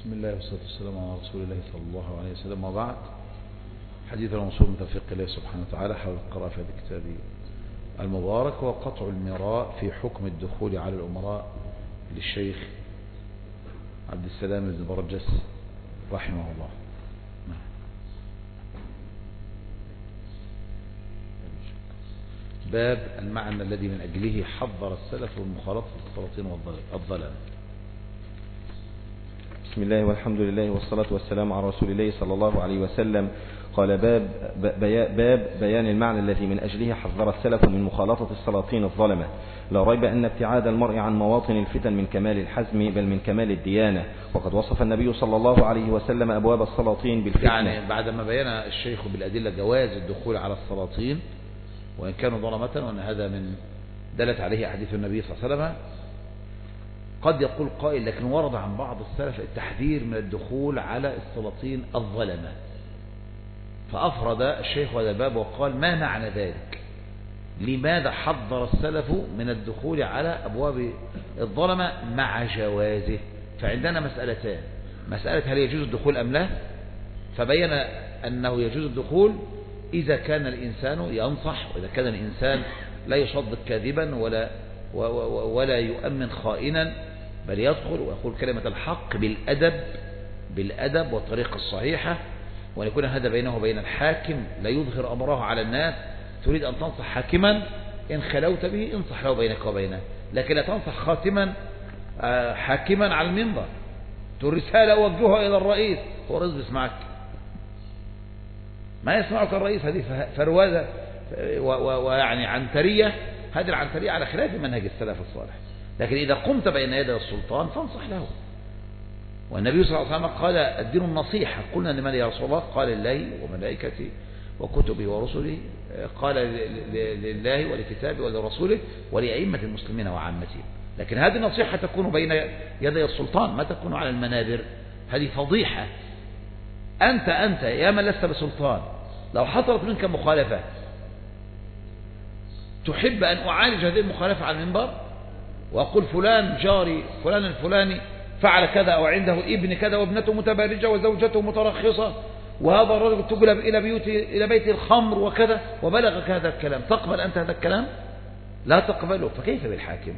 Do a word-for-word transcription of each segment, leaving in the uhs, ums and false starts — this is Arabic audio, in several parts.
بسم الله والصلاة والسلام على رسول الله صلى الله عليه وسلم، وبعد. حديث الموصول من توفيق الله سبحانه وتعالى حول القراءة في هذا الكتاب المبارك، وقطع المراء في حكم الدخول على الأمراء للشيخ عبد السلام بن برجس رحمه الله. باب المعنى الذي من أجله حذر السلف من مخالطة السلاطين والظلام. بسم الله والحمد لله والصلاة والسلام على رسول الله صلى الله عليه وسلم. قال باب, باب بيان المعنى الذي من أجله حذر السلف من مخالطة السلاطين الظلمة. لا ريب أن ابتعاد المرء عن مواطن الفتن من كمال الحزم بل من كمال الديانة، وقد وصف النبي صلى الله عليه وسلم أبواب السلاطين بالفتنة. يعني بعدما بيان الشيخ بالأدلة جواز الدخول على السلاطين وإن كانوا ظلمة، وأن هذا من دلت عليه أحاديث النبي صلى الله عليه وسلم، قد يقول قائل لكن ورد عن بعض السلف التحذير من الدخول على السلاطين الظلمة، فأفرد الشيخ هذا الباب وقال ما معنى ذلك؟ لماذا حذر السلف من الدخول على أبواب الظلمة مع جوازه؟ فعندنا مسألتان: مسألة هل يجوز الدخول أم لا، فبين أنه يجوز الدخول إذا كان الإنسان ينصح، وإذا كان الإنسان لا يصدق كاذبا ولا ولا يؤمن خائنا، بل يدخل ويقول كلمة الحق بالأدب بالأدب والطريقة الصحيحة، وأن يكون هذا بينه وبين الحاكم لا يظهر أمره على الناس. تريد أن تنصح حاكما إن خلوت به انصح له بينك وبينه، لكن لا تنصح خاتما حاكما على المنبر. تقول رسالة أوجهها إلى الرئيس، هو الرئيس بيسمعك؟ ما يسمعك الرئيس. هذه فروازة ويعني عنترية، هذه العنترية على خلاف منهج السلف الصالح. لكن إذا قمت بين يدي السلطان فانصح له. والنبي صلى الله عليه وسلم قال الدين النصيحة. قلنا لمن يا رسول الله؟ قال لله وملائكته وكتبه ورسله، قال لله ولكتابه ولرسوله ولأئمة المسلمين وعامتهم. لكن هذه النصيحة تكون بين يدي السلطان، ما تكون على المنابر. هذه فضيحة. أنت أنت يا من لست بسلطان، لو حصلت منك مخالفة تحب أن أعالج هذه المخالفة على المنبر وأقول فلان جاري فلان الفلاني فعل كذا، أو عنده ابن كذا وابنته متبرجة وزوجته مترخصة، وهذا الرجل تقلب إلى بيوتي إلى بيت الخمر وكذا، وبلغك هذا الكلام، تقبل أنت هذا الكلام؟ لا تقبله. فكيف بالحاكم؟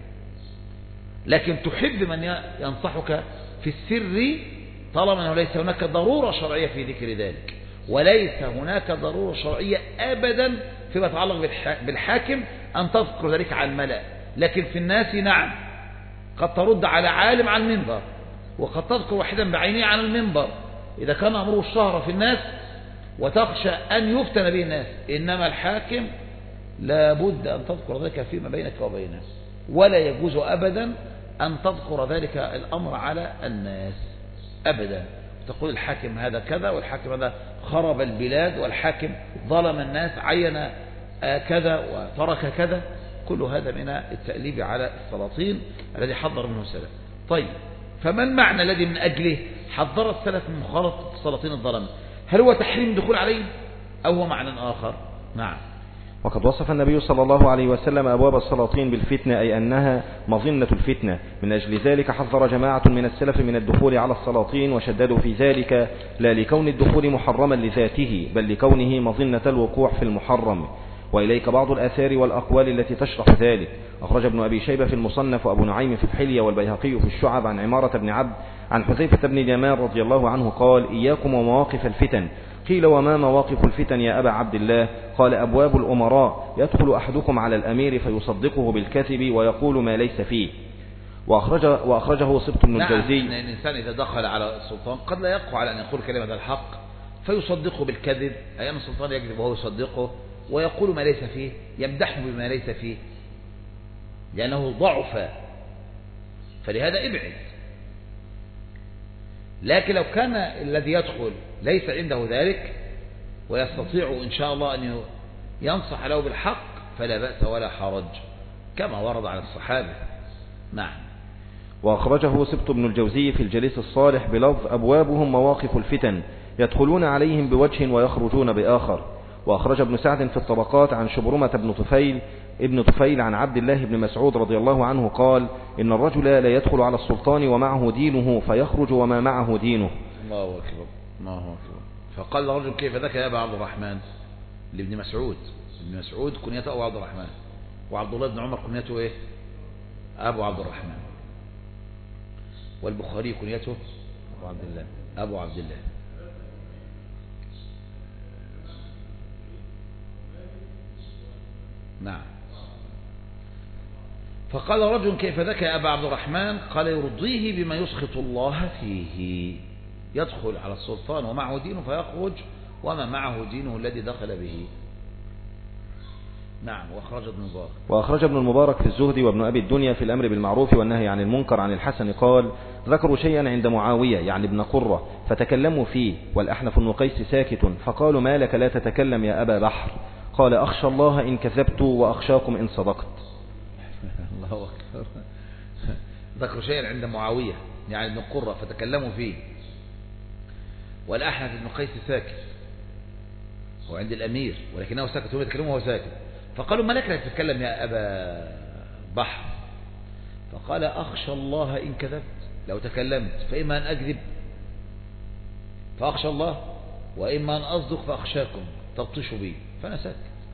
لكن تحب من ينصحك في السر طالما أنه ليس هناك ضرورة شرعية في ذكر ذلك، وليس هناك ضرورة شرعية أبدا فيما يتعلق بالحاكم أن تذكر ذلك على الملأ. لكن في الناس نعم، قد ترد على عالم على المنبر، وقد تذكر واحدا بعينه على المنبر إذا كان أمره الشهرة في الناس وتخشى أن يفتن به الناس. إنما الحاكم لا بد أن تذكر ذلك فيما بينك وبينه، ولا يجوز أبدا أن تذكر ذلك الأمر على الناس أبدا. تقول الحاكم هذا كذا، والحاكم هذا خرب البلاد، والحاكم ظلم الناس، عين كذا وترك كذا. كل هذا من التأليب على السلاطين الذي حذر منه السلف. طيب، فما المعنى الذي من أجله حذر السلف من مخالطة السلاطين الظلمة؟ هل هو تحريم الدخول عليهم أو هو معنى آخر؟ نعم. وقد وصف النبي صلى الله عليه وسلم أبواب السلاطين بالفتنة، أي أنها مظنة الفتنة. من أجل ذلك حذر جماعة من السلف من الدخول على السلاطين، وشددوا في ذلك لا لكون الدخول محرما لذاته، بل لكونه مظنة الوقوع في المحرم. وإليك بعض الآثار والأقوال التي تشرح ذلك. أخرج ابن أبي شيبة في المصنف، وأبو نعيم في الحلية، والبيهقي في الشعب عن عمارة بن عبد عن حذيفة بن اليمان رضي الله عنه قال: إياكم ومواقف الفتن. قيل: وما مواقف الفتن يا أبا عبد الله؟ قال: أبواب الأمراء، يدخل أحدكم على الأمير فيصدقه بالكذب ويقول ما ليس فيه. وأخرج وأخرجه صبت بن الجوزي. نعم، الإنسان إذا دخل على السلطان قد لا يقوى على أن يقول كلمة الحق فيصدقه بالكذب. أيام السلطان يكذب وهو يصدقه ويقول ما ليس فيه، يمدحه بما ليس فيه، لأنه ضعف، فلهذا ابعد. لكن لو كان الذي يدخل ليس عنده ذلك ويستطيع إن شاء الله أن ينصح له بالحق فلا بأس ولا حرج، كما ورد عن الصحابة. نعم. وأخرجه سبط بن الجوزي في الجليس الصالح بلفظ: أبوابهم مواقف الفتن، يدخلون عليهم بوجه ويخرجون بآخر. وأخرج ابن سعد في الطبقات عن شبرمة بن طفيل ابن طفيل عن عبد الله بن مسعود رضي الله عنه قال إن الرجل لا يدخل على السلطان ومعه دينه فيخرج وما معه دينه. الله أكبر الله أكبر. فقال الرجل كيف ذاك يا أبا عبد الرحمن لابن مسعود. ابن مسعود كنيته أبو عبد الرحمن، وعبد الله بن عمر كنيته إيه؟ أبو عبد الرحمن، والبخاري كنيته أبو عبد الله أبو عبد الله. نعم. فقال رجل كيف ذاك يا أبا عبد الرحمن؟ قال يرضيه بما يسخط الله فيه، يدخل على السلطان ومعه دينه فيخرج وما معه دينه الذي دخل به. نعم. وأخرج ابن المبارك وأخرج ابن المبارك في الزهد وابن أبي الدنيا في الأمر بالمعروف والنهي عن المنكر عن الحسن قال ذكروا شيئا عند معاوية يعني ابن قرة فتكلموا فيه والأحنف بن قيس ساكت، فقالوا ما لك لا تتكلم يا أبا بحر؟ قال أخشى الله إن كذبت وأخشاكم إن صدقت. الله أكبر. ذكروا شيئا عند معاوية يعني ابن قرة فتكلموا فيه والأحنف بن قيس ساكت، هو عند الأمير ولكنه ساكت، هم يتكلموا وهو ساكت، فقالوا ما لك لا تتكلم يا أبا بحر؟ فقال أخشى الله إن كذبت، لو تكلمت فإما أن أكذب فأخشى الله وإما أن أصدق فأخشاكم تبطشوا بي، فأنا ساكت.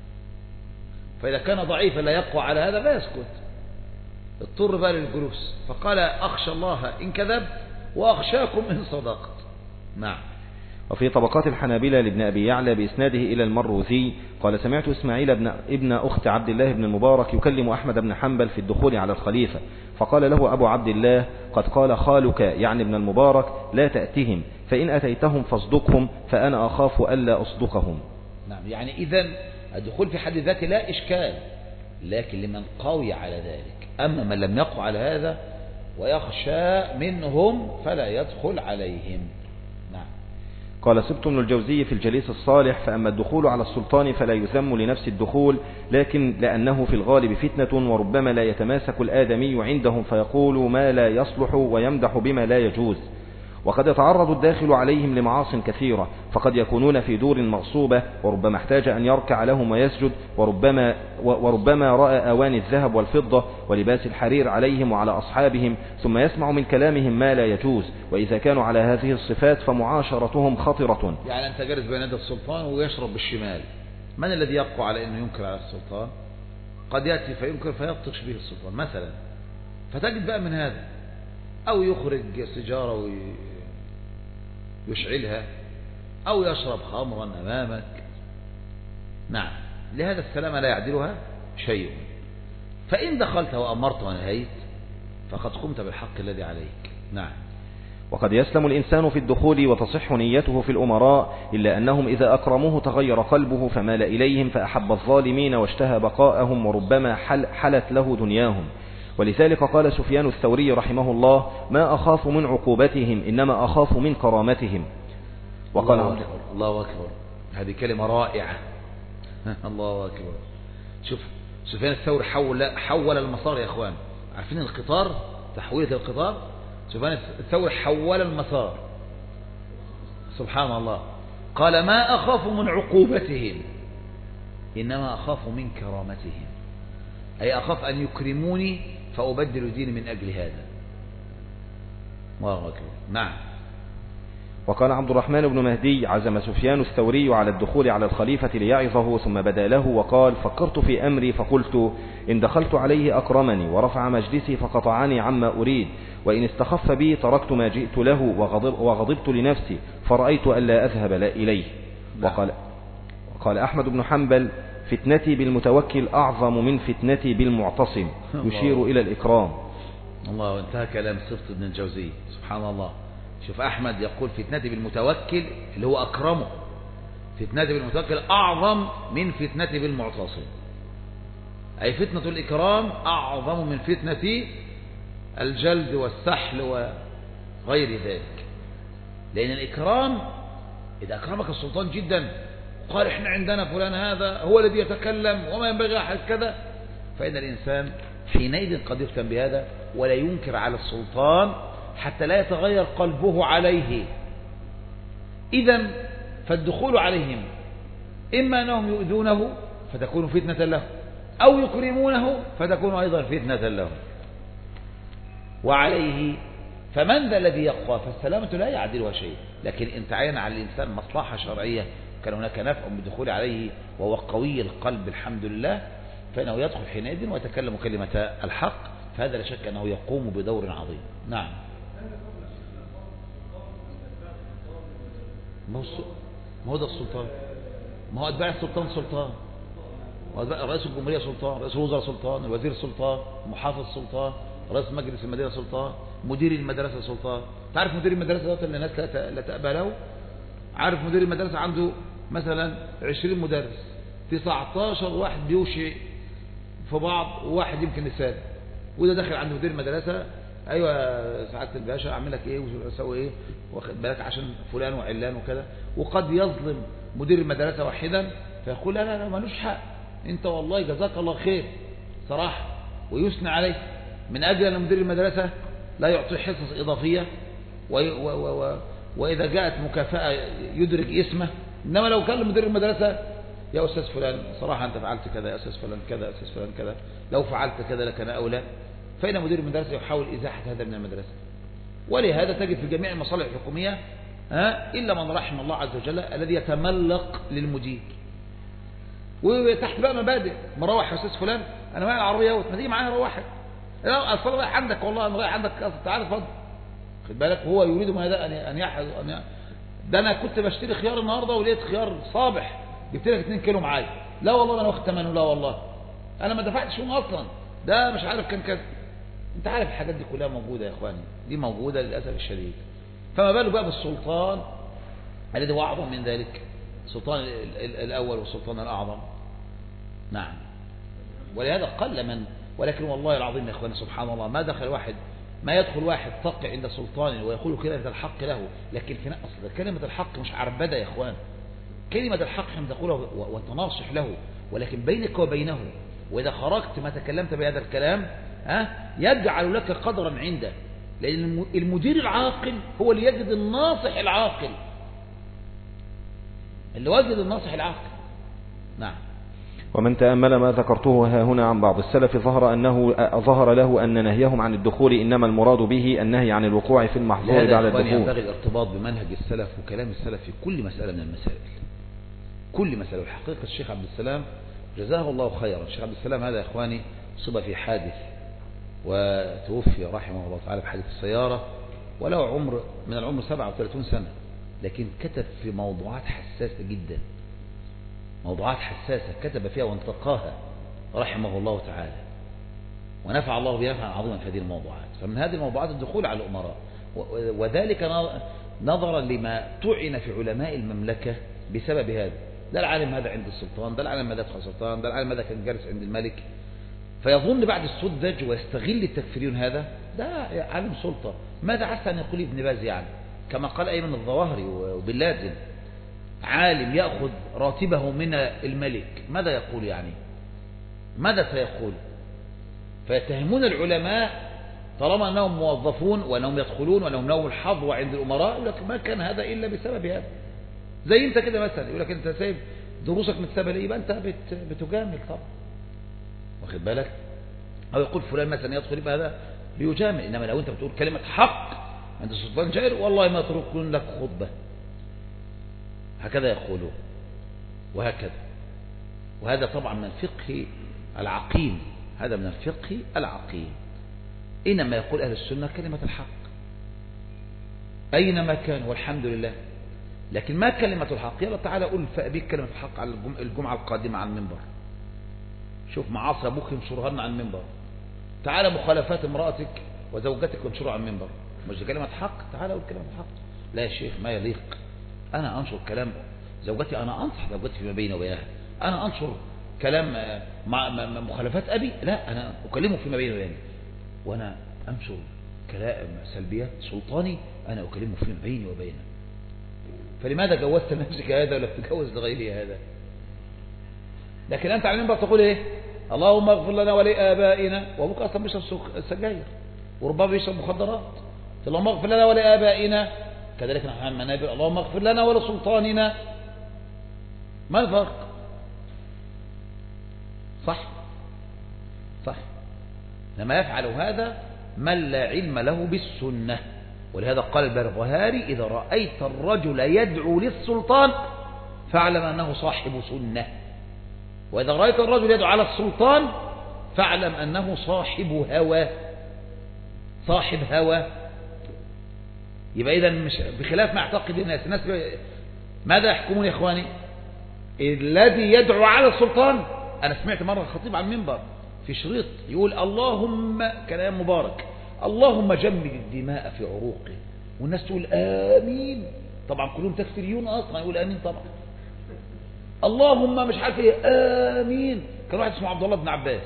فإذا كان ضعيفا لا يقوى على هذا فيسكت، اضطر بقى للجلوس. فقال أخشى الله إن كذبت وأخشاكم إن صدقت. نعم. وفي طبقات الحنابلة لابن أبي يعلى بإسناده إلى المروزي قال سمعت إسماعيل ابن, ابن أخت عبد الله بن المبارك يكلم أحمد بن حنبل في الدخول على الخليفة، فقال له أبو عبد الله قد قال خالك يعني ابن المبارك لا تأتهم، فإن أتيتهم فاصدقهم فأنا أخاف ألا أصدقهم. نعم. يعني إذن الدخول في حد ذاته لا إشكال، لكن لمن قوي على ذلك. أما من لم يقو على هذا ويخشى منهم فلا يدخل عليهم. نعم. قال سبط بن الجوزي في الجليس الصالح فأما الدخول على السلطان فلا يذم لنفس الدخول، لكن لأنه في الغالب فتنة وربما لا يتماسك الآدمي عندهم فيقول ما لا يصلح ويمدح بما لا يجوز. وقد يتعرض الداخل عليهم لمعاص كثيرة، فقد يكونون في دور مغصوبة وربما احتاج أن يركع لهم ويسجد، وربما, وربما رأى أواني الذهب والفضة ولباس الحرير عليهم وعلى أصحابهم ثم يسمع من كلامهم ما لا يجوز، وإذا كانوا على هذه الصفات فمعاشرتهم خطرة. يعني أنت جالس بين يدي السلطان ويشرب بالشمال، من الذي يبقى على أنه ينكر على السلطان؟ قد يأتي فينكر فيبطش به السلطان مثلا، فتجد بقى من هذا أو يخرج سيجارة ويشعلها أو يشرب خمرا أمامك. نعم. لهذا السلام لا يعدلها شيء. فإن دخلت وأمرت ونهيت فقد قمت بالحق الذي عليك. نعم. وقد يسلم الإنسان في الدخول وتصح نيته في الأمراء، إلا أنهم إذا أكرموه تغير قلبه فمال إليهم فأحب الظالمين واشتهى بقاءهم وربما حل حلت له دنياهم. ولذلك قال سفيان الثوري رحمه الله ما أخاف من عقوبتهم إنما أخاف من كرامتهم. وقال الله أكبر. الله أكبر. هذه كلمة رائعة. الله أكبر. شوف سفيان الثوري حول حول المسار يا إخوان، عارفين القطار، تحويلة القطار، سفيان الثوري حول المسار. سبحان الله. قال ما أخاف من عقوبتهم إنما أخاف من كرامتهم، أي أخاف أن يكرموني فأبدل ديني من أجل هذا. الله أكبر. نعم. وقال عبد الرحمن بن مهدي عزم سفيان الثوري على الدخول على الخليفة ليعظه ثم بدا له وقال فكرت في أمري فقلت إن دخلت عليه أكرمني ورفع مجلسي فقطعني عما أريد، وإن استخف بي تركت ما جئت له وغضب وغضبت لنفسي فرأيت ألا أذهب إليه. وقال, وقال أحمد بن حنبل فتنتي بالمتوكل أعظم من فتنتي بالمعتصم، يشير إلى الإكرام. الله. انتهى كلام سبط بن الجوزي. سبحان الله. شوف أحمد يقول فتنتي بالمتوكل اللي هو أكرمه، فتنتي بالمتوكل أعظم من فتنتي بالمعتصم، أي فتنة الإكرام أعظم من فتنة الجلد والسحل وغير ذلك. لأن الإكرام إذا أكرمك السلطان جدا قال إحنا عندنا فلان هذا هو الذي يتكلم وما ينبغي أحد كذا، فإن الإنسان حينئذ قد يفتن بهذا ولا ينكر على السلطان حتى لا يتغير قلبه عليه. إذن فالدخول عليهم إما أنهم يؤذونه فتكون فتنة له، أو يكرمونه فتكون أيضا فتنة لهم. وعليه فمن ذا الذي يقوى؟ فالسلامة لا يعدلها شيء، لكن إن تعين على الإنسان مصلحة شرعية كان هناك نفع بالدخول عليه وهو قوي القلب الحمد لله، فإنه يدخل حينئذ ويتكلم كلمة الحق، فهذا لا شك أنه يقوم بدور عظيم. نعم. ما هو ده السلطان، ما هو أتباع السلطان سلطان، رئيس الجمهورية سلطان، رئيس الوزراء سلطان، الوزير سلطان، محافظ سلطان، رئيس مجلس المدينة سلطان، مدير المدرسة سلطان. تعرف مدير المدرسة ده اللي الناس لا تأبى له؟ عارف مدير المدرسة عنده مثلا عشرين مدرس، تسعتاشر واحد بيوشي في بعض وواحد يمكن يساعد، وده داخل عند مدير المدرسة، ايوه سعادة الباشا اعمل لك ايه واسوي ايه واخد بالك عشان فلان وعلان وكذا. وقد يظلم مدير المدرسة واحدا فيقول لا لا لا مالوش حق، انت والله جزاك الله خير صراحة، ويثنى عليه من اجل ان مدير المدرسة لا يعطي حصص اضافية، و و و واذا جاءت مكافأة يدرك اسمه. انما لو كان مدير المدرسة يا أستاذ فلان صراحة أنت فعلت كذا، يا أستاذ فلان كذا، يا أستاذ فلان كذا، لو فعلت كذا لكان أولى، فإن مدير المدرسة يحاول إزاحة هذا من المدرسة. ولهذا تجد في جميع المصالح الحكومية ها إلا من رحم الله عز وجل الذي يتملق للمدير، وتحت بقى مبادئ. مروح يا أستاذ فلان أنا معي العربية اهوت، ما تيجي معايا روحك، لا أصل رايح عندك والله أنا رايح عندك تعال اتفضل. خد بالك هو يريد من هذا أن يحفظ أن ده أنا كنت بشتري خيار النهارده ولقيت خيار صابح جبت لك اتنين كيلو معايا، لا والله انا واخد ثمنه، لا والله انا ما دفعتش فيهم اصلا، ده مش عارف كان كذا. انت عارف الحاجات دي كلها موجوده يا اخواني، دي موجوده للاسف الشديد. فما بالك بقى بالسلطان الذي هو اعظم من ذلك، السلطان الاول والسلطان الاعظم. نعم. ولهذا قل من، ولكن والله العظيم يا اخواني سبحان الله ما دخل واحد ما يدخل واحد تقي عند سلطان ويقول كلمه الحق له، لكن في اصل كلمه الحق مش عربده يا اخوان، كلمة الحق حين تقولها وتناصح له، ولكن بينك وبينه، وإذا خرجت ما تكلمت بهذا الكلام ها يجعل لك قدرا عنده، لأن المدير العاقل هو اللي يجد الناصح العاقل، اللي وجد الناصح العاقل. نعم. ومن تأمل ما ذكرته ها هنا عن بعض السلف ظهر أنه ظهر له أن نهيهم عن الدخول إنما المراد به النهي عن الوقوع في المحظور بعد الدخول. ينبغي الارتباط بمنهج السلف وكلام السلف في كل مسألة من المسائل، كل مسألة. الحقيقة الشيخ عبد السلام جزاه الله خيرا، الشيخ عبد السلام هذا يا إخواني صب في حادث وتوفي رحمه الله تعالى بحادث السيارة، وله عمر من العمر سبعة وثلاثين سنة، لكن كتب في موضوعات حساسة جدا، موضوعات حساسة كتب فيها وانتقاها رحمه الله تعالى، ونفع الله بها نفعا عظيما في هذه الموضوعات. فمن هذه الموضوعات الدخول على الأمراء، وذلك نظرا لما طعن في علماء المملكة بسبب هذا، ده العالم هذا عند السلطان، ده العالم هذا يدخل السلطان، ده العالم هذا كان جالس عند الملك، فيظن بعد السذج ويستغل التكفيريون هذا ده عالم سلطة. ماذا عسى أن يقول ابن باز يعني كما قال أيمن الظواهري وباللازم، عالم يأخذ راتبه من الملك، ماذا يقول يعني؟ ماذا سيقول؟ فيتهمون العلماء طالما أنهم موظفون وأنهم يدخلون وأنهم لهم الحظوة عند الأمراء، يقول لك ما كان هذا إلا بسبب هذا. زي انت كده مثلا يقول لك انت سايب دروسك متسابه ليه، يبقى انت بت بتجامل طبعا، واخد بالك؟ او يقول فلان مثلا يدخل يبقى هذا بيجامل. انما لو انت بتقول كلمه حق عند السلطان جائر والله ما يتركون لك خطبه، هكذا يقولون وهكذا. وهذا طبعا من فقه العقيم، هذا من الفقه العقيم. إنما يقول أهل السنة كلمة الحق أينما كان والحمد لله، لكن ما كلمة الحق. يلا تعالى قول فأبيك كلمة الحق على الجمعة القادمة على المنبر، شوف معاصي أبوك ينشرها لنا على المنبر، تعالى مخالفات امرأتك وزوجتك ينشرها على المنبر، مش كلمة حق؟ تعالى قول كلمة الحق. لا يا شيخ ما يليق أنا أنشر كلام زوجتي، أنا أنصح زوجتي فيما بيني وبينها، أنا أنشر كلام مع مخالفات أبي، لا أنا أكلمه فيما بيني وبينه، وأنا أنشر كلام سلبيات سلطاني أنا أكلمه فيما بيني وبينه. فلماذا جوزت لنفسك هذا ولا تجوز لغيره هذا؟ لكن أنت على المنبر تقول إيه؟ اللهم اغفر لنا ولآبائنا، وأبوك أصلا بيشرب سجاير وربما بيشرب مخدرات، اللهم اغفر لنا ولآبائنا، كذلك نحن عن منابر اللهم اغفر لنا ولسلطاننا. ما الفرق؟ صح؟ لما يفعل هذا من لا علم له بالسنة. ولهذا قال البربهاري إذا رأيت الرجل يدعو للسلطان فاعلم أنه صاحب سنة، وإذا رأيت الرجل يدعو على السلطان فاعلم أنه صاحب هوى صاحب هوى. يبقى إذا مش بخلاف ما اعتقد الناس. الناس ماذا يحكمون يا إخواني؟ الذي يدعو على السلطان. أنا سمعت مرة خطيب على المنبر في شريط يقول اللهم، كلام مبارك، اللهم جمد الدماء في عروقه، والناس تقول آمين. طبعا كلهم تكفيريون أصلا، يقول آمين طبعا. اللهم مش عارف ايه آمين. كان واحد اسمه عبد الله بن عباس،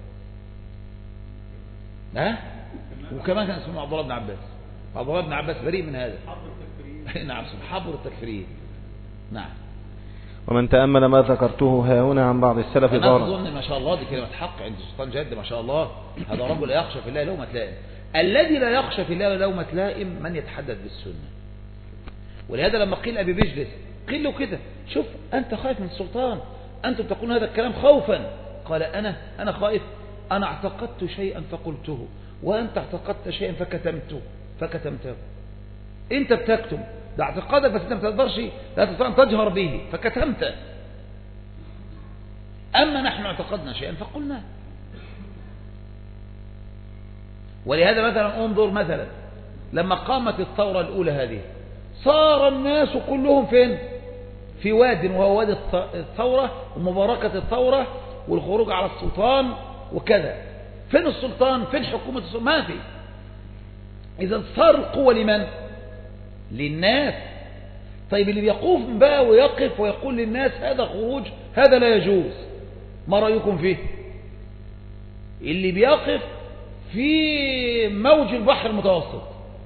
ها، وكمان كان اسمه عبد الله بن عباس. عبد الله بن عباس بريء من هذا. نعم، حبر التكفيريين. نعم. ومن تأمل ما ذكرته ها هنا عن بعض السلف أنا ظهر. أظن ما شاء الله دي كلمة حق عند السلطان جد، ما شاء الله. هذا رجل لا يخشى في الله لومة لائم. الذي لا يخشى في الله لومة لائم من يتحدث بالسنة. ولهذا لما قيل أبي بجلس قيل له كده، شوف أنت خايف من السلطان، أنتم تقولون هذا الكلام خوفا. قال أنا أنا خائف، أنا اعتقدت شيئا فقلته، وأنت اعتقدت شيئا فكتمته فكتمته. أنت بتكتم، ده اعتقادك بس أنت ما تقدرش، لا تستطيع أن تجهر به فكتمته. أما نحن اعتقدنا شيئا فقلنا. ولهذا مثلا انظر مثلا لما قامت الثورة الأولى هذه، صار الناس كلهم فين؟ في واد، وهو واد الثورة ومباركة الثورة والخروج على السلطان وكذا. فين السلطان؟ فين حكومة السلطان؟ ما في. إذا صار القوة لمن؟ للناس. طيب اللي بيقوم بقى ويقف ويقول للناس هذا خروج، هذا لا يجوز، ما رأيكم فيه؟ اللي بيقف في موج البحر المتوسط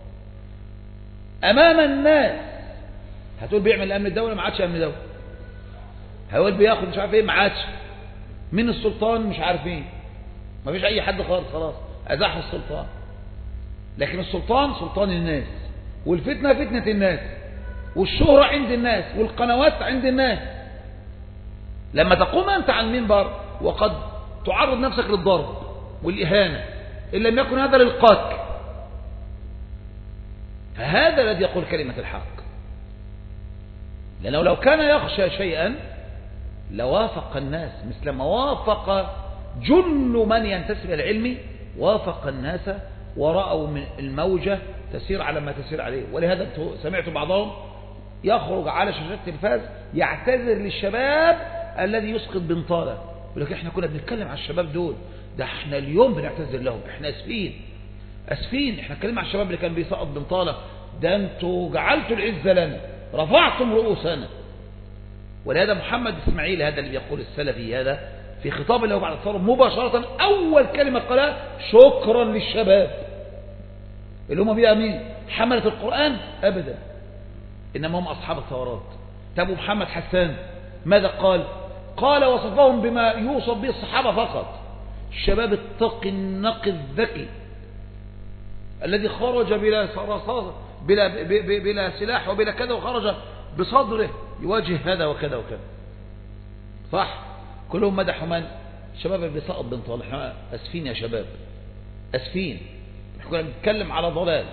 أمام الناس، هتقول بيعمل أمن الدولة؟ ما عادش أمن دولة. هقول بياخد مش عارف ايه؟ ما عادش. من السلطان مش عارفين، ما فيش أي حد خالص، خلاص أزاح السلطان. لكن السلطان سلطان الناس، والفتنة فتنة الناس، والشهرة عند الناس، والقنوات عند الناس. لما تقوم أنت على المنبر وقد تعرض نفسك للضرب والإهانة، إن لم يكن هذا للقتل، فهذا الذي يقول كلمة الحق. لأنه لو كان يخشى شيئا لوافق الناس، مثل ما وافق جل من ينتسب إلى العلم، وافق الناس ورأوا من الموجة تسير على ما تسير عليه. ولهذا سمعت بعضهم يخرج على شاشة التلفاز يعتذر للشباب الذي يسقط بنطالة، يقول لك احنا كنا بنتكلم على الشباب دول، ده احنا اليوم بنعتذر لهم، احنا اسفين اسفين، احنا نتكلم على الشباب اللي كان بيسقط بنطالة، ده انتوا جعلتوا العزة لنا، رفعتم رؤوسنا. ولهذا محمد اسماعيل هذا اللي بيقول السلفي هذا في خطاب له بعد الثورة مباشرة أول كلمة قالها شكرا للشباب اللي هم بيها مين؟ حملة القرآن؟ أبدا، إنما هم أصحاب الثورات. طب محمد حسان ماذا قال؟ قال وصفهم بما يوصف به الصحابة فقط: الشباب التقي النقي الذكي الذي خرج بلا بلا بلا سلاح وبلا كذا، وخرج بصدره يواجه هذا وكذا وكذا. صح؟ كلهم مدحوا من؟ الشباب اللي بيسقط بنطال. احنا اسفين يا شباب، اسفين، احنا كنا بنتكلم على ضلال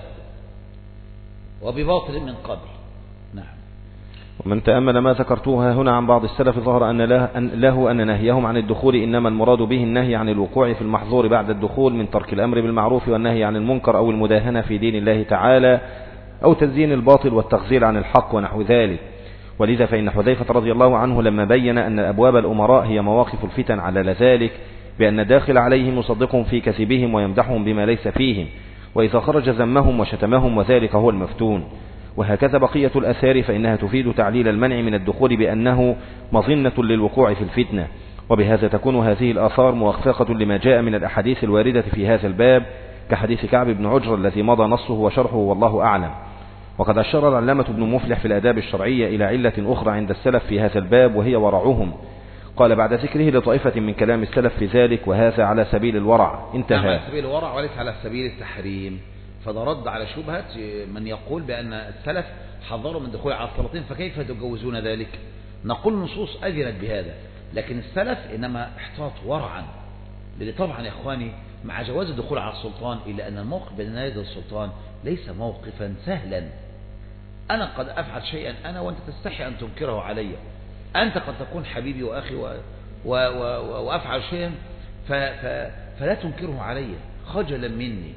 وبباطل من قبل. نعم. ومن تأمل ما ذكرتوها هنا عن بعض السلف ظهر أن له, أن له أن نهيهم عن الدخول إنما المراد به النهي عن الوقوع في المحظور بعد الدخول من ترك الأمر بالمعروف والنهي عن المنكر أو المداهنة في دين الله تعالى أو تزيين الباطل والتغزيل عن الحق ونحو ذلك. ولذا فإن حذيفة رضي الله عنه لما بين أن أبواب الأمراء هي مواقف الفتن على ذلك بأن داخل عليهم يصدقهم في كذبهم ويمدحهم بما ليس فيهم، وإذا خرج ذمهم وشتمهم، وذلك هو المفتون. وهكذا بقية الأثار فإنها تفيد تعليل المنع من الدخول بأنه مظنة للوقوع في الفتنة. وبهذا تكون هذه الآثار موافقة لما جاء من الأحاديث الواردة في هذا الباب كحديث كعب بن عجر الذي مضى نصه وشرحه والله أعلم. وقد أشار العلامة ابن مفلح في الآداب الشرعية إلى علة أخرى عند السلف في هذا الباب وهي ورعهم. قال بعد ذكره لطائفة من كلام السلف في ذلك: وهذا على سبيل الورع. انتهى. على سبيل الورع وليس على سبيل التحريم. فده رد على شبهة من يقول بأن السلف حذروا من دخول على السلاطين فكيف تجوزون ذلك؟ نقول نصوص أذنت بهذا، لكن السلف إنما احتاط ورعا، لأن طبعا يا إخواني مع جواز الدخول على السلطان، إلا أن الموقف بين يدي السلطان ليس موقفا سهلا. أنا قد أفعل شيئا أنا وأنت تستحي أن تنكره علي، أنت قد تكون حبيبي وأخي و... و... و... وأفعل شيئا ف... ف... فلا تنكره علي خجلا مني.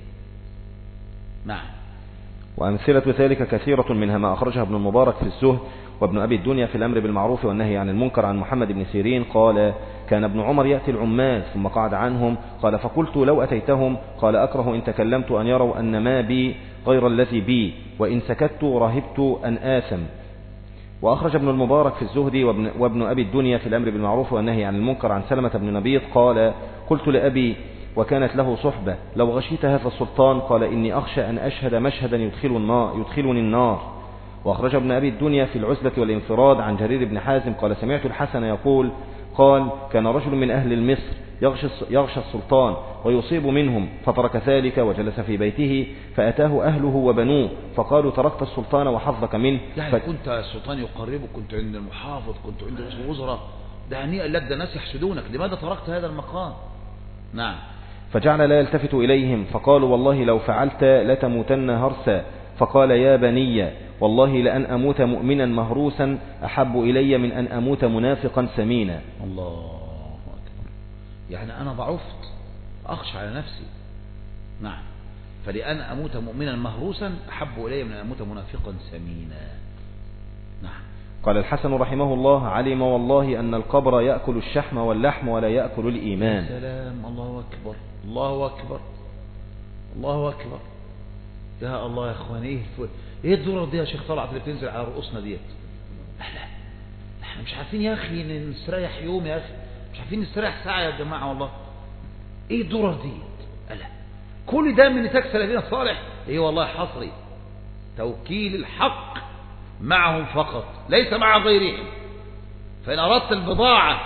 نعم. وأمثلة ذلك كثيرة، منها ما أخرجها ابن المبارك في الزهد وابن أبي الدنيا في الأمر بالمعروف والنهي عن المنكر عن محمد بن سيرين قال: كان ابن عمر يأتي العمال ثم قعد عنهم، قال: فقلت لو أتيتهم، قال: أكره إن تكلمت أن يروا أن ما بي غير الذي بي، وإن سكت رهبت أن آثم. وأخرج ابن المبارك في الزهد وابن, وابن أبي الدنيا في الأمر بالمعروف والنهي عن المنكر عن سلمة بن نبيط قال: قلت لأبي وكانت له صحبة: لو غشيت هذا السلطان، قال: إني أخشى أن أشهد مشهدا يدخل النار يدخلني النار. وأخرج ابن أبي الدنيا في العزلة والانفراد عن جرير بن حازم قال: سمعت الحسن يقول قال: كان رجل من أهل مصر يغشى, يغشى السلطان ويصيب منهم، فترك ذلك وجلس في بيته، فأتاه أهله وبنوه فقالوا: تركت السلطان وحظك منه. يعني ف... كنت السلطان يقربك، كنت عند المحافظ، كنت عند رئيس الوزراء، ده هنيئا لك، ده الناس يحسدونك، لماذا تركت هذا المقام؟ نعم. فجعل لا يلتفت إليهم، فقالوا: والله لو فعلت لتموتن هرسا. فقال: يا بني، والله لأن أموت مؤمنا مهروسا أحب إلي من أن أموت منافقا سمينا. الله أكبر. يعني أنا ضعفت، أخشى على نفسي. نعم. فلأن أموت مؤمنا مهروسا أحب إلي من أن أموت منافقا سمينا. نعم. قال الحسن رحمه الله: علم والله أن القبر يأكل الشحم واللحم ولا يأكل الإيمان. سلام. الله أكبر، الله أكبر، الله أكبر. يا الله يا اخواني، ايه ايه الدورة دي يا شيخ طلعت اللي بتنزل على رؤوسنا ديت؟ لا احنا مش عارفين يا اخي نستريح يوم، يا اخي مش عارفين نستريح ساعة يا جماعة والله. ايه الدورة ديت؟ لا كل ده من نتاج سلفنا الصالح. ايه والله حصري توكيل الحق معهم فقط ليس مع غيرهم. فإن أردت البضاعة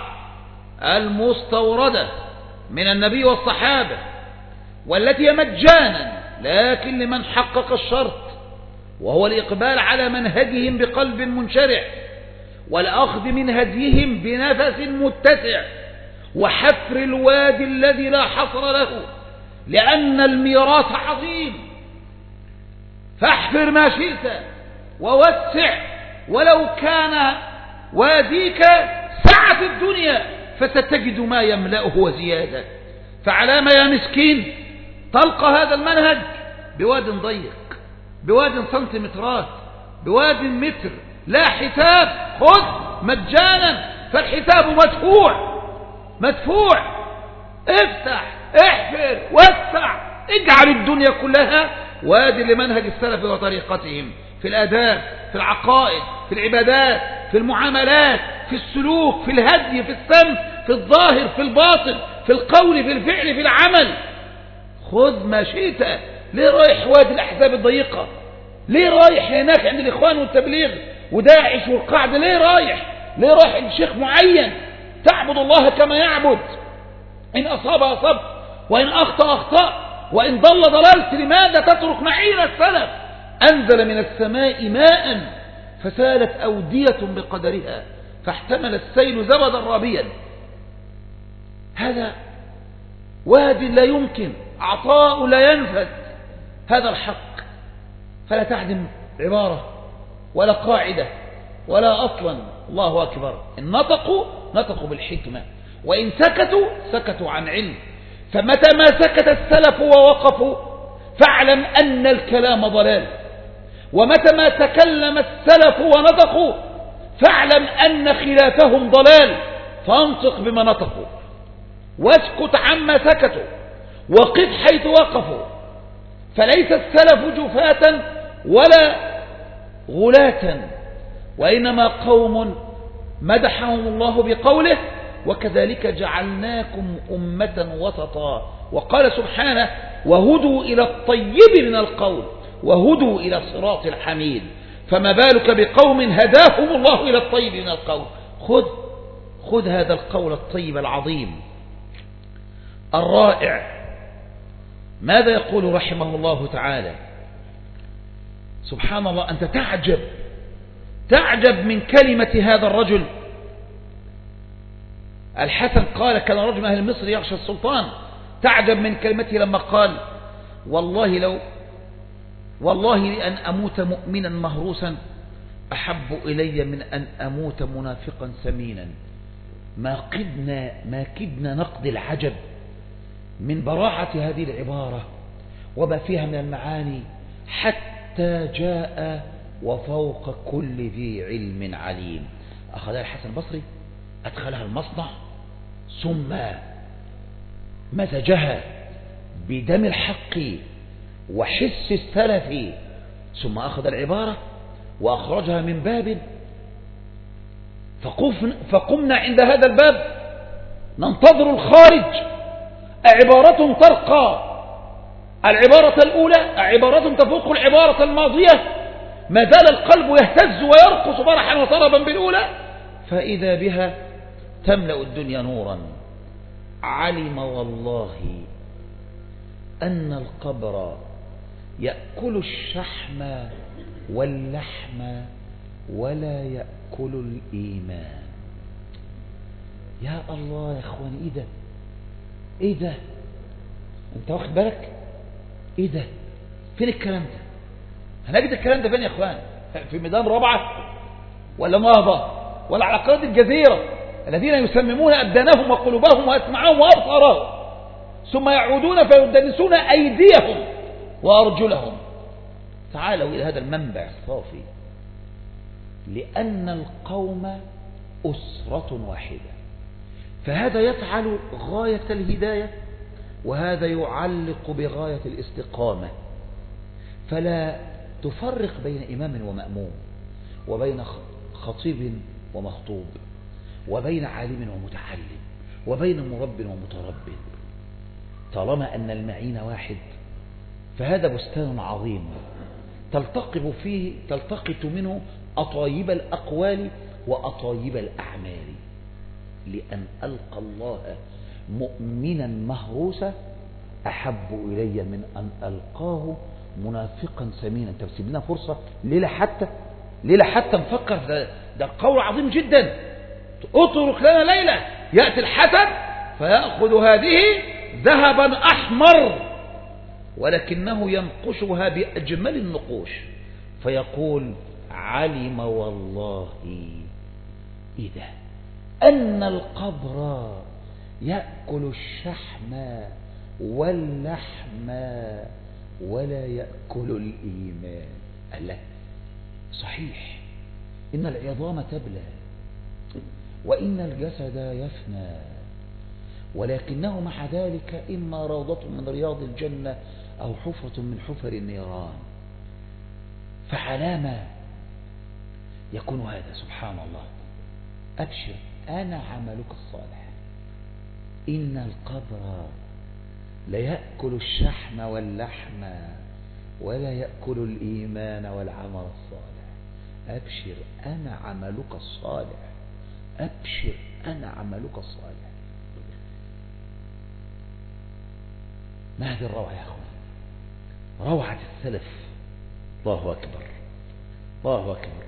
المستوردة من النبي والصحابة والتي هي مجانا لكن لمن حقق الشرط، وهو الإقبال على منهجهم بقلب منشرح، والأخذ من هديهم بنفس متسع، وحفر الوادي الذي لا حصر له، لأن الميراث عظيم. فاحفر ما شئت ووسع، ولو كان واديك سعة الدنيا فستجد ما يملأه وزيادة. فعلام يا مسكين تلقى هذا المنهج بواد ضيق، بواد سنتيمترات، بواد متر، لا حساب، خذ مجانا، فالحساب مدفوع مدفوع. افتح، احفر، وسع، اجعل الدنيا كلها وادي لمنهج السلف وطريقتهم، في الآداب، في العقائد، في العبادات، في المعاملات، في السلوك، في الهدي، في السمت، في الظاهر، في الباطن، في القول، في الفعل، في العمل. خذ ما شئت. ليه رايح وادي الأحزاب الضيقة؟ ليه رايح هناك عند الإخوان والتبليغ وداعش والقاعدة؟ ليه رايح؟ ليه رايح عند شيخ معين تعبد الله كما يعبد؟ إن أصاب أصبت، وإن أخطأ أخطأ، وإن ضل ضللت. لماذا تترك معين السلف؟ أنزل من السماء ماء فسالت أودية بقدرها، فاحتمل السيل زبدا رابيا. هذا واد لا يمكن، عطاء لا ينفذ. هذا الحق، فلا تعدم عبارة ولا قاعدة ولا أصلا. الله أكبر. إن نطقوا نطقوا بالحكمة، وإن سكتوا سكتوا عن علم. فمتى ما سكت السلف ووقفوا فاعلم أن الكلام ضلال، ومتى ما تكلم السلف ونطقوا فاعلم أن خلافهم ضلال. فانطق بما نطقوا، واسكت عما سكتوا، وقف حيث وقفوا. فليس السلف جفاة ولا غلاة، وإنما قوم مدحهم الله بقوله: وكذلك جعلناكم أمة وسطا. وقال سبحانه: وهدوا إلى الطيب من القول وهدوا إلى الصراط الحميد. فما بالك بقوم هداهم الله إلى الطيب من القول. خذ خذ هذا القول الطيب العظيم الرائع. ماذا يقول رحمه الله تعالى؟ سبحان الله، أنت تعجب تعجب من كلمة هذا الرجل. الحسن قال: كان رجل من أهل مصر يخشى السلطان تعجب من كلمته لما قال والله لو والله لأن أموت مؤمنا مهروسا أحب إلي من أن أموت منافقا سمينا. ما قدنا ما كدنا نقد العجب من براعة هذه العبارة وما فيها من المعاني، حتى جاء وفوق كل ذي علم عليم. أخذها الحسن البصري أدخلها المصنع ثم مزجها بدم الحق وحس السلف، ثم أخذ العبارة وأخرجها من باب، فقمنا عند هذا الباب ننتظر الخارج عبارة ترقى العبارة الأولى، عبارة تفوق العبارة الماضية، ما زال القلب يهتز ويرقص فرحا وطربا بالأولى، فإذا بها تملأ الدنيا نورا. علم والله أن القبر يأكل الشحم واللحم ولا يأكل الإيمان. يا الله يا اخواني، ايه ده ايه ده انت واخد بالك؟ ايه ده؟ فين الكلام ده؟ هنجد الكلام ده فين يا اخوان؟ في ميدان رابعة ولا نهضة ولا على قناة الجزيرة الذين يسممون أبدانهم وقلوبهم وأسماعهم وأبصارهم ثم يعودون فيدنسون أيديهم وأرجلهم. تعالوا إلى هذا المنبع الصافي، لأن القوم أسرة واحدة، فهذا يفعل غاية الهداية وهذا يعلق بغاية الاستقامة، فلا تفرق بين إمام ومأموم وبين خطيب ومخطوب وبين عالم ومتعلم وبين مرب ومترب، طالما أن المعين واحد فهذا بستان عظيم تلتقط فيه تلتقط منه أطايب الأقوال وأطايب الأعمال. لأن ألقى الله مؤمنا مهروسا أحب إلي من أن ألقاه منافقا سمينا. انت بتسيب لنا فرصة ليلة حتى ليلة حتى نفكر، ده, ده قول عظيم جدا. اترك لنا ليلة يأتي الحسن فيأخذ هذه ذهبا أحمر ولكنه ينقشها بأجمل النقوش فيقول علم والله إذا أن القبر يأكل الشحم واللحم ولا يأكل الإيمان. ألا صحيح إن العظام تبلى وإن الجسد يفنى، ولكنه مع ذلك إما روضة من رياض الجنة أو حفرة من حفر النيران. فعلامة يكون هذا سبحان الله. أبشر أنا عملك الصالح. إن القبر ليأكل الشحم واللحم ولا يأكل الإيمان والعمل الصالح. أبشر أنا عملك الصالح. أبشر أنا عملك الصالح. ما هذه الروعة يا أخوان؟ روعة السلف. الله أكبر الله أكبر.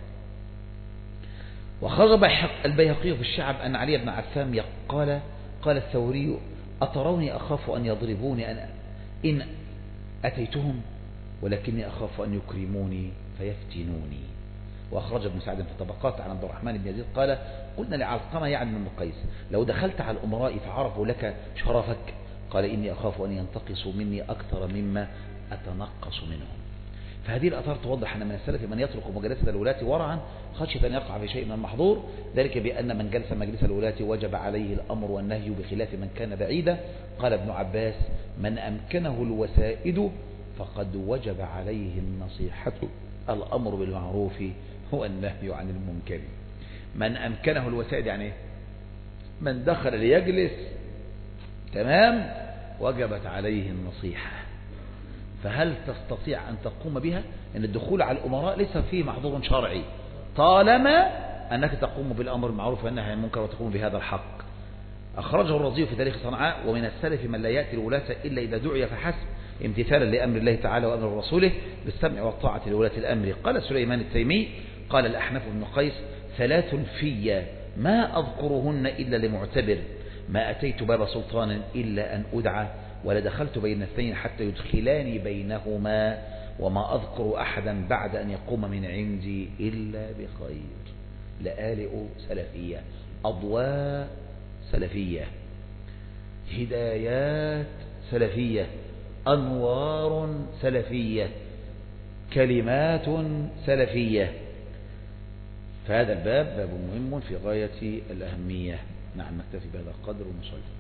وخرج البيهقي في الشعب أن علي بن عفان قال قال الثوري أتروني أخاف أن يضربوني أنا إن أتيتهم ولكني أخاف أن يكرموني فيفتنوني. وأخرج ابن سعد في الطبقات عن عبد الرحمن بن يزيد قال قلنا لعلقمة يعني من قيس لو دخلت على الأمراء فعرفوا لك شرفك قال إني أخاف أن ينتقصوا مني أكثر مما أتنقص منهم. فهذه الآثار توضح أن من السلف من يترك مجالسة الولاة ورعا خشية أن يقع في شيء من المحظور، ذلك بأن من جلس مجلس الولاة وجب عليه الأمر والنهي بخلاف من كان بعيدا. قال ابن عباس من أمكنه الوسائد فقد وجب عليه النصيحة. الأمر بالمعروف هو النهي عن المنكر. من أمكنه الوسائد يعني من دخل ليجلس تمام وجبت عليه النصيحة. فهل تستطيع أن تقوم بها؟ أن الدخول على الأمراء ليس فيه محظور شرعي طالما أنك تقوم بالأمر المعروف والنهي عن المنكر وتقوم بهذا الحق. أخرجه الرازي في تاريخ صنعاء ومن السلف من لا يأتي الولاة إلا إذا دعي فحسب امتثالا لأمر الله تعالى وأمر رسوله بالسمع والطاعة لولاة الأمر. قال سليمان التيمي قال الأحنف بن قيس ثلاث في ما أذكرهن إلا لمعتبر ما أتيت باب سلطان إلا أن أدعى ولدخلت بين الاثنين حتى يدخلاني بينهما وما أذكر أحدا بعد أن يقوم من عندي إلا بخير. لآلئ سلفية، أضواء سلفية، هدايات سلفية، أنوار سلفية، كلمات سلفية. فهذا الباب باب مهم في غاية الأهمية. نعم، نكتفي بهذا القدر ونصلي.